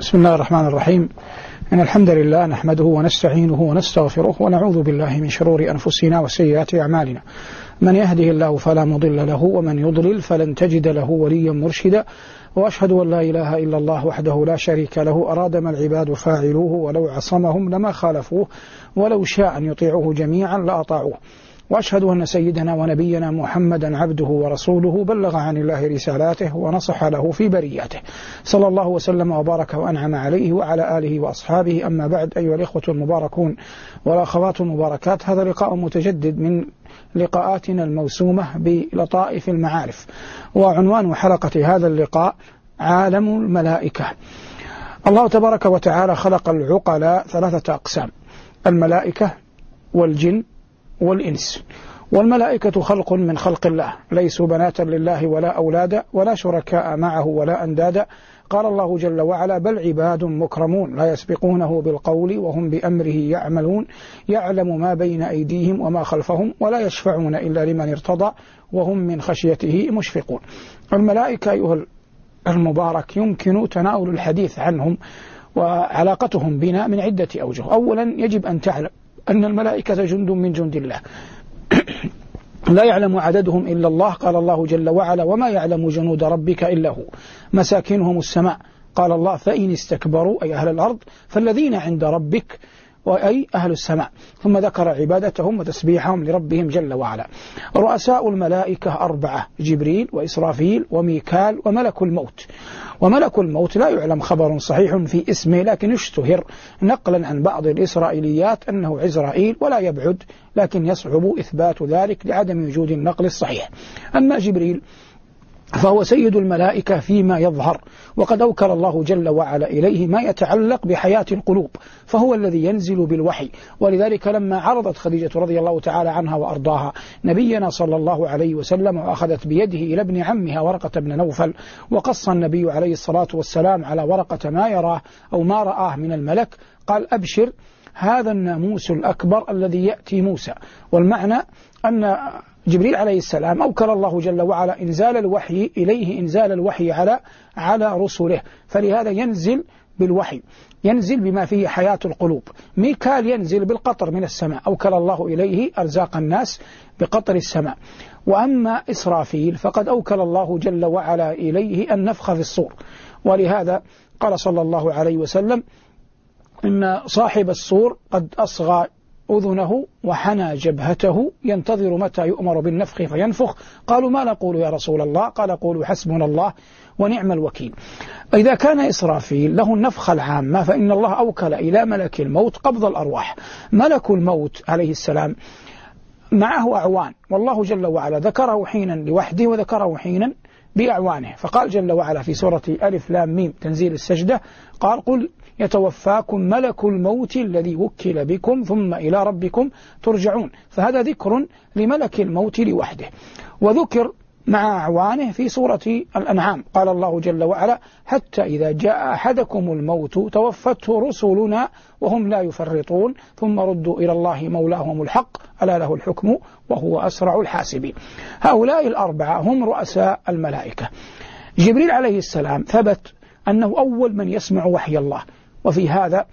بسم الله الرحمن الرحيم. إن الحمد لله نحمده ونستعينه ونستغفره ونعوذ بالله من شرور أنفسنا وسيئات أعمالنا. من يهده الله فلا مضل له ومن يضلل فلن تجد له وليا مرشدا. وأشهد أن لا إله إلا الله وحده لا شريك له أراد ما العباد فاعلوه ولو عصمهم لما خالفوه ولو شاء أن يطيعوه جميعا لأطاعوه. وأشهد أن سيدنا ونبينا محمدا عبده ورسوله بلغ عن الله رسالاته ونصح له في برياته، صلى الله وسلم وبارك وأنعم عليه وعلى آله وأصحابه. أما بعد، أيها الإخوة المباركون والأخوات المباركات، هذا لقاء متجدد من لقاءاتنا الموسومة بلطائف المعارف، وعنوان حلقة هذا اللقاء عالم الملائكة. الله تبارك وتعالى خلق العقلاء ثلاثة أقسام: الملائكة والجن والإنس. والملائكة خلق من خلق الله، ليسوا بناتا لله ولا أولادا ولا شركاء معه ولا أندادا. قال الله جل وعلا: بل عباد مكرمون لا يسبقونه بالقول وهم بأمره يعملون، يعلم ما بين أيديهم وما خلفهم ولا يشفعون إلا لمن ارتضى وهم من خشيته مشفقون. الملائكة أيها المبارك يمكن تناول الحديث عنهم وعلاقتهم بنا من عدة أوجه. أولا، يجب أن تعلم أن الملائكة جند من جند الله لا يعلم عددهم إلا الله. قال الله جل وعلا: وما يعلم جنود ربك إلا هو. مساكنهم السماء. قال الله: فإن استكبروا أي أهل الأرض فالذين عند ربك وأي أهل السماء. ثم ذكر عبادتهم وتسبيحهم لربهم جل وعلا. رؤساء الملائكة 4: جبريل وإسرافيل وميكال وملك الموت. وملك الموت لا يعلم خبر صحيح في اسمه، لكن يشتهر نقلا عن بعض الإسرائيليات أنه عزرائيل، ولا يبعد لكن يصعب إثبات ذلك لعدم وجود النقل الصحيح. أما جبريل فهو سيد الملائكة فيما يظهر، وقد أوكل الله جل وعلا إليه ما يتعلق بحياة القلوب، فهو الذي ينزل بالوحي. ولذلك لما عرضت خديجة رضي الله تعالى عنها وأرضاها نبينا صلى الله عليه وسلم وأخذت بيده إلى ابن عمها ورقة بن نوفل، وقص النبي عليه الصلاة والسلام على ورقة ما يراه أو ما رآه من الملك، قال: أبشر، هذا الناموس الأكبر الذي يأتي موسى. والمعنى أن جبريل عليه السلام أوكل الله جل وعلا إنزال الوحي إليه، إنزال الوحي على رسله، فلهذا ينزل بالوحي، ينزل بما فيه حياة القلوب. ميكال ينزل بالقطر من السماء، أوكل الله إليه أرزاق الناس بقطر السماء. وأما إسرافيل فقد أوكل الله جل وعلا إليه النفخ في الصور. ولهذا قال صلى الله عليه وسلم: إن صاحب الصور قد أصغى أذنه وحنى جبهته ينتظر متى يؤمر بالنفخ فينفخ. قالوا: ما نقول يا رسول الله؟ قال: قولوا حسبنا الله ونعم الوكيل. إذا كان إسرافيل له النفخة العامة، فإن الله أوكل إلى ملك الموت قبض الأرواح. ملك الموت عليه السلام معه أعوان، والله جل وعلا ذكره حينا لوحده وذكره حينا بأعوانه. فقال جل وعلا في سورة ألف لام ميم تنزيل السجدة، قال: قل يتوفاكم ملك الموت الذي وكل بكم ثم إلى ربكم ترجعون. فهذا ذكر لملك الموت لوحده. وذكر مع أعوانه في سورة الأنعام، قال الله جل وعلا: حتى إذا جاء أحدكم الموت توفته رسلنا وهم لا يفرطون ثم ردوا إلى الله مولاهم الحق ألا له الحكم وهو أسرع الحاسبين. هؤلاء الأربعة هم رؤساء الملائكة. جبريل عليه السلام ثبت أنه أول من يسمع وحي الله، وفي هذا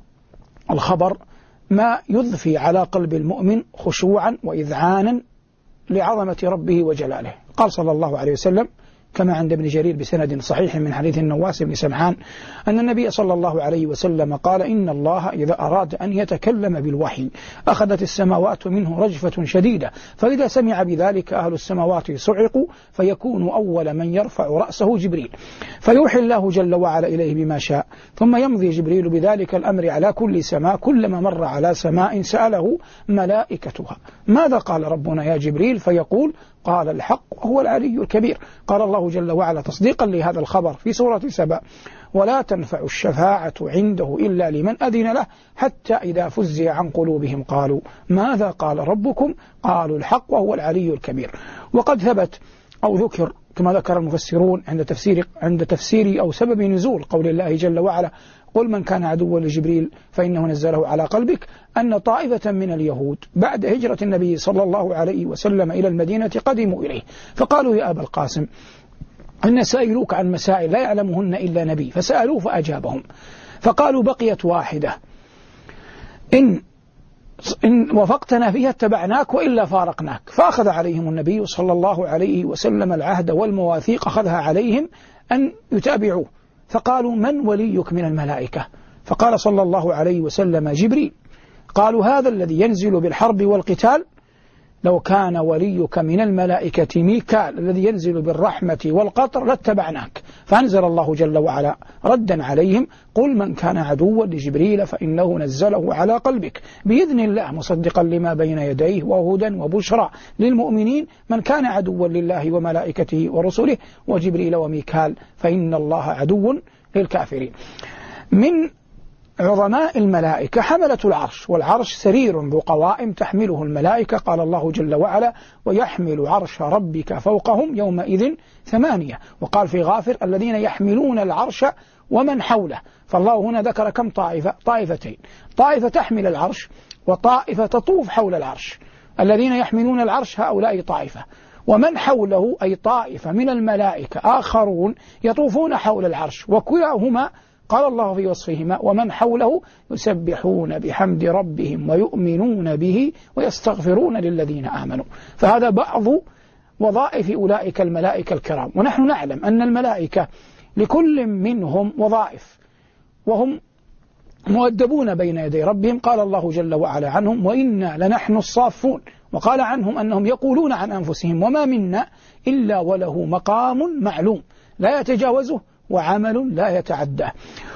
الخبر ما يضفي على قلب المؤمن خشوعا وإذعانا لعظمة ربه وجلاله. قال صلى الله عليه وسلم كما عند ابن جرير بسند صحيح من حديث النواس بن سمعان أن النبي صلى الله عليه وسلم قال: إن الله إذا أراد أن يتكلم بالوحي أخذت السماوات منه رجفة شديدة، فإذا سمع بذلك أهل السماوات صعقوا، فيكون أول من يرفع رأسه جبريل، فيوحي الله جل وعلا إليه بما شاء، ثم يمضي جبريل بذلك الأمر على كل سماء، كلما مر على سماء سأله ملائكتها: ماذا قال ربنا يا جبريل؟ فيقول: قال الحق وهو العلي الكبير. قال الله جل وعلا تصديقا لهذا الخبر في سورة سبأ: ولا تنفع الشفاعة عنده إلا لمن أذن له حتى إذا فزع عن قلوبهم قالوا ماذا قال ربكم؟ قالوا الحق وهو العلي الكبير. وقد ثبت أو ذكر كما ذكر المفسرون عند تفسير أو سبب نزول قول الله جل وعلا: قل من كان عدوا لجبريل فإنه نزله على قلبك، أن طائفة من اليهود بعد هجرة النبي صلى الله عليه وسلم إلى المدينة قدموا إليه فقالوا: يا أبا القاسم، أن سائلوك عن مسائل لا يعلمهن إلا نبي، فسألوه فأجابهم، فقالوا بقيت واحدة إن وفقتنا فيها اتبعناك وإلا فارقناك. فأخذ عليهم النبي صلى الله عليه وسلم العهد والمواثيق، أخذها عليهم أن يتابعوه. فقالوا من وليك من الملائكة؟ فقال صلى الله عليه وسلم جبريل. قالوا هذا الذي ينزل بالحرب والقتال؟ لو كان وليك من الملائكة ميكال الذي ينزل بالرحمة والقطر لاتبعناك. فأنزل الله جل وعلا ردا عليهم قل من كان عدوا لجبريل فإنه نزله على قلبك بإذن الله مصدقا لما بين يديه وهدى وبشرى للمؤمنين من كان عدوا لله وملائكته ورسله وجبريل وميكال فإن الله عدو للكافرين. من عظماء الملائكة حملة العرش، والعرش سرير ذو قوائم تحمله الملائكة. قال الله جل وعلا ويحمل عرش ربك فوقهم يومئذ 8. وقال في غافر الذين يحملون العرش ومن حوله. فالله هنا ذكر كم طائفة؟ طائفتين، طائفة تحمل العرش وطائفة تطوف حول العرش. الذين يحملون العرش هؤلاء طائفة، ومن حوله أي طائفة من الملائكة آخرون يطوفون حول العرش، وكلاهما قال الله في وصفهما ومن حوله يسبحون بحمد ربهم ويؤمنون به ويستغفرون للذين آمنوا. فهذا بعض وظائف أولئك الملائكة الكرام. ونحن نعلم أن الملائكة لكل منهم وظائف، وهم مؤدبون بين يدي ربهم. قال الله جل وعلا عنهم وإنا لنحن الصافون، وقال عنهم أنهم يقولون عن أنفسهم وما منا إلا وله مقام معلوم لا يتجاوزه وعمل لا يتعداه.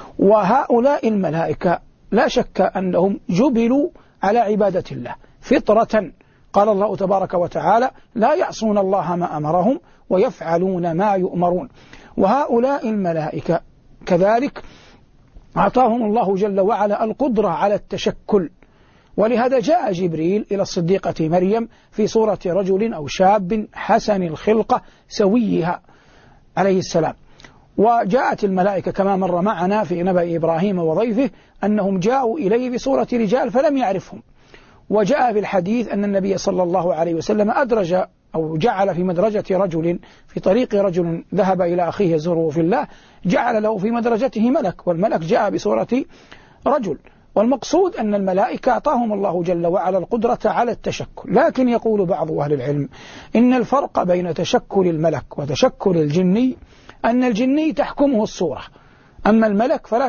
وهؤلاء الملائكة لا شك أنهم جبلوا على عبادة الله فطرة. قال الله تبارك وتعالى لا يعصون الله ما أمرهم ويفعلون ما يؤمرون. وهؤلاء الملائكة كذلك أعطاهم الله جل وعلا القدرة على التشكل، ولهذا جاء جبريل إلى الصديقة مريم في صورة رجل أو شاب حسن الخلقة سويها عليه السلام. وجاءت الملائكة كما مر معنا في نبأ إبراهيم وضيفه أنهم جاءوا إليه بصورة رجال فلم يعرفهم. وجاء في الحديث أن النبي صلى الله عليه وسلم أدرج أو جعل في مدرجة رجل في طريق رجل ذهب إلى أخيه يزوره في الله، جعل له في مدرجته ملك، والملك جاء بصورة رجل. والمقصود أن الملائكة أعطاهم الله جل وعلا القدرة على التشكل. لكن يقول بعض أهل العلم إن الفرق بين تشكل الملك وتشكل الجني أن الجني تحكمه الصورة، أما الملك فلا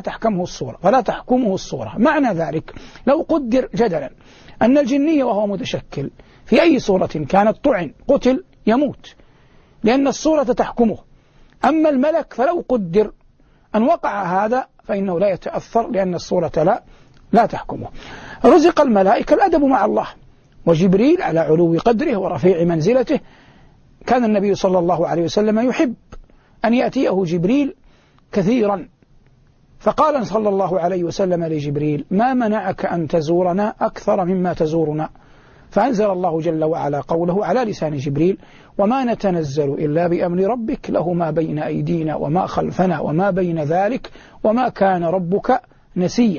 تحكمه الصورة. معنى ذلك لو قدر جدلا أن الجني وهو متشكل في أي صورة كانت طعن قتل يموت لأن الصورة تحكمه، أما الملك فلو قدر أن وقع هذا فإنه لا يتأثر لأن الصورة لا تحكمه. رزق الملائكة الأدب مع الله، وجبريل على علو قدره ورفيع منزلته كان النبي صلى الله عليه وسلم يحب أن يأتيه جبريل كثيرا. فقال صلى الله عليه وسلم لجبريل ما منعك أن تزورنا أكثر مما تزورنا؟ فأنزل الله جل وعلا قوله على لسان جبريل وما نتنزل إلا بأمر ربك له ما بين أيدينا وما خلفنا وما بين ذلك وما كان ربك نسيا.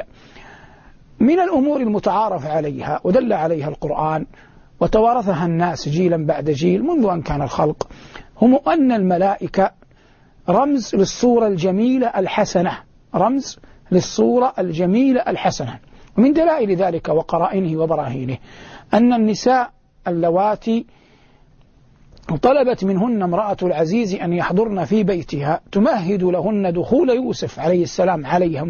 من الأمور المتعارف عليها ودل عليها القرآن وتوارثها الناس جيلا بعد جيل منذ أن كان الخلق هم أن الملائكة رمز للصورة الجميلة الحسنة، رمز للصورة الجميلة الحسنة. ومن دلائل ذلك وقرائنه وبراهينه أن النساء اللواتي طلبت منهن امرأة العزيز أن يحضرن في بيتها تمهد لهن دخول يوسف عليه السلام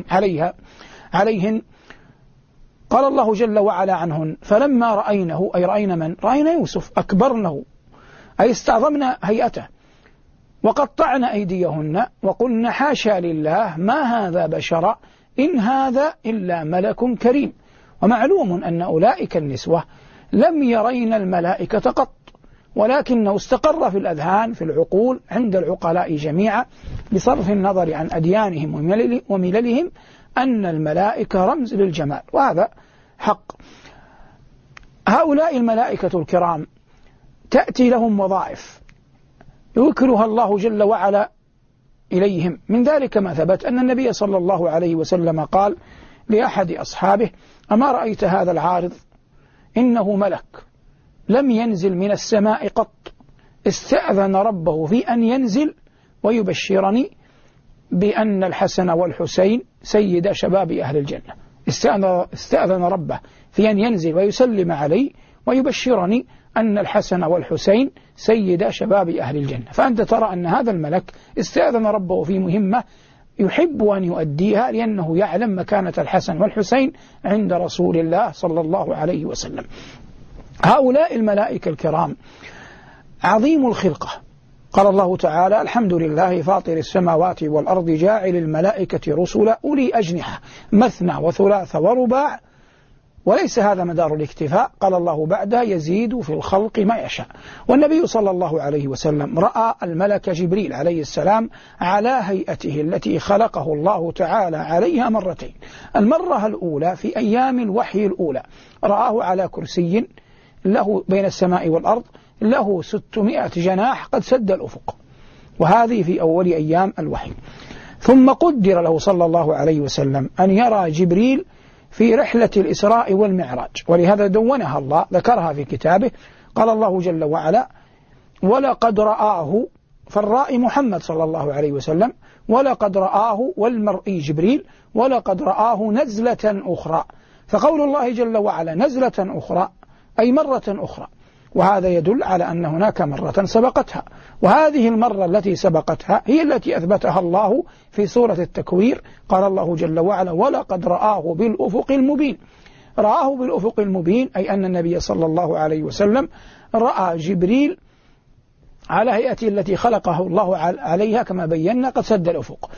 عليهن. قال الله جل وعلا عنهن فلما رأينه أي رأين من؟ رأينا يوسف أكبرنه أي استعظمنا هيئته وقطعن أيديهن وقلن حاشا لله ما هذا بشرا إن هذا إلا ملك كريم. ومعلوم أن أولئك النسوة لم يرين الملائكة قط، ولكنه استقر في الأذهان في العقول عند العقلاء جميعا بصرف النظر عن أديانهم ومللهم أن الملائكة رمز للجمال، وهذا حق. هؤلاء الملائكة الكرام تأتي لهم وظائف يوكلها الله جل وعلا إليهم. من ذلك ما ثبت أن النبي صلى الله عليه وسلم قال لأحد أصحابه أما رأيت هذا العارض إنه ملك لم ينزل من السماء قط استأذن ربه في أن ينزل ويبشرني بأن الحسن والحسين سيد شباب أهل الجنة. استأذن ربه في أن ينزل ويسلم علي ويبشرني أن الحسن والحسين سيد شباب أهل الجنة. فأنت ترى أن هذا الملك استأذن ربه في مهمة يحب أن يؤديها، لأنه يعلم مكانة الحسن والحسين عند رسول الله صلى الله عليه وسلم. هؤلاء الملائكة الكرام عظيم الخلقة. قال الله تعالى: الحمد لله فاطر السماوات والأرض جاعل الملائكة رسلا أولي أجنحة مثنى وثلاث ورباع وليس هذا مدار الاكتفاء. قال الله بعدها: يزيد في الخلق ما يشاء. والنبي صلى الله عليه وسلم رأى الملك جبريل عليه السلام على هيئته التي خلقه الله تعالى عليها مرتين. المرة الأولى في أيام الوحي الأولى رآه على كرسي له بين السماء والأرض له 600 جناح قد سد الأفق، وهذه في أول أيام الوحي. ثم قدر له صلى الله عليه وسلم أن يرى جبريل في رحلة الإسراء والمعراج، ولهذا دونها الله، ذكرها في كتابه. قال الله جل وعلا: ولقد رآه، فالرائي محمد صلى الله عليه وسلم، ولقد رآه والمرئي جبريل، ولقد رآه نزلة أخرى. فقول الله جل وعلا نزلة أخرى أي مرة أخرى، وهذا يدل على أن هناك مرة سبقتها، وهذه المرة التي سبقتها هي التي أثبتها الله في سورة التكوير. قال الله جل وعلا: ولقد رآه بالأفق المبين. رآه بالأفق المبين أي أن النبي صلى الله عليه وسلم رأى جبريل على هيئته التي خلقه الله عليها كما بينا قد سد الأفق.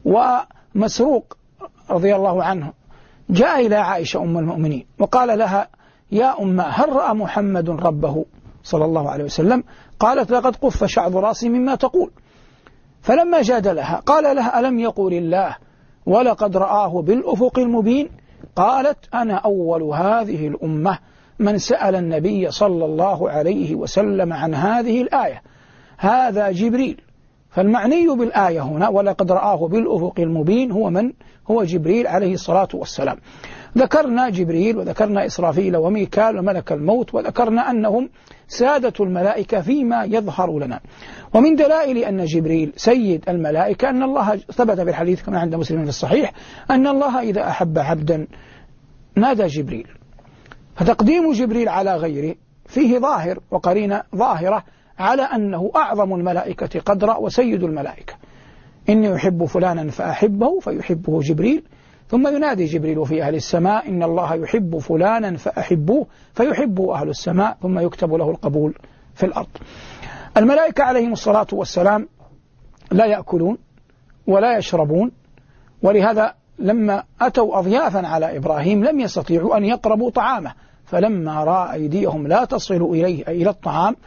ومسروق رضي الله عنه جاء إلى عائشة أم المؤمنين وقال لها: يا أمة، هل رأى محمد ربه صلى الله عليه وسلم؟ قالت: لقد قف شعر راسي مما تقول. فلما جادلها قال لها: ألم يقول الله ولقد رآه بالأفق المبين؟ قالت: أنا أول هذه الأمة من سأل النبي صلى الله عليه وسلم عن هذه الآية، هذا جبريل. فالمعني بالآية هنا ولقد رآه بالأفق المبين هو من؟ هو جبريل عليه الصلاة والسلام. ذكرنا جبريل وذكرنا إسرافيل وميكال وملك الموت، وذكرنا أنهم سادة الملائكة فيما يظهر لنا. ومن دلائل أن جبريل سيد الملائكة أن الله ثبت في الحديث كما عند مسلم في الصحيح أن الله إذا أحب عبدا نادى جبريل. فتقديم جبريل على غيره فيه ظاهر وقرينة ظاهرة على أنه أعظم الملائكة قدرا وسيد الملائكة. إني يحب فلانا فأحبه فيحبه جبريل، ثم ينادي جبريل في أهل السماء: إن الله يحب فلانا فأحبوه فيحبه أهل السماء، ثم يكتب له القبول في الأرض. الملائكة عليهم الصلاة والسلام لا يأكلون ولا يشربون، ولهذا لما أتوا أضيافا على إبراهيم لم يستطيعوا أن يقربوا طعامه، فلما رأى أيديهم لا تصل إليه أي إلى الطعام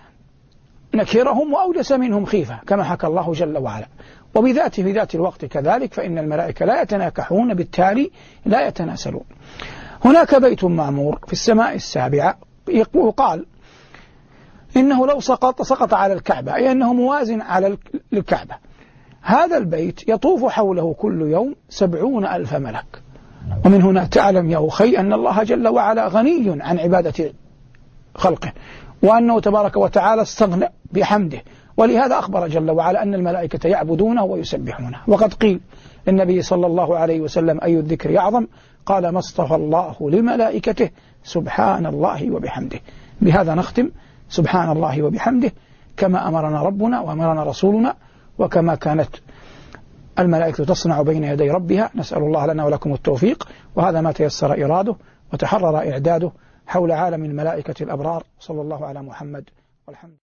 نكرهم وأوجس منهم خيفة كما حكى الله جل وعلا. وبذاته في ذات الوقت كذلك، فإن الملائكة لا يتناكحون، بالتالي لا يتناسلون. هناك بيت معمور في السماء السابعة يقال إنه لو سقط على الكعبة، أي أنه موازن على الكعبة. هذا البيت يطوف حوله كل يوم 70,000 ملك. ومن هنا تعلم يا أخي أن الله جل وعلا غني عن عبادة خلقه، وأنه تبارك وتعالى استغنى بحمده. ولهذا أخبر جل وعلا أن الملائكة يعبدونه ويسبحونه. وقد قيل للنبي صلى الله عليه وسلم: أي الذكر يعظم؟ قال: ما اصطفى الله لملائكته سبحان الله وبحمده. بهذا نختم. سبحان الله وبحمده كما أمرنا ربنا وأمرنا رسولنا، وكما كانت الملائكة تصنع بين يدي ربها. نسأل الله لنا ولكم التوفيق. وهذا ما تيسر إراده وتحرر إعداده حول عالم الملائكة الأبرار. صلى الله على محمد والحمد.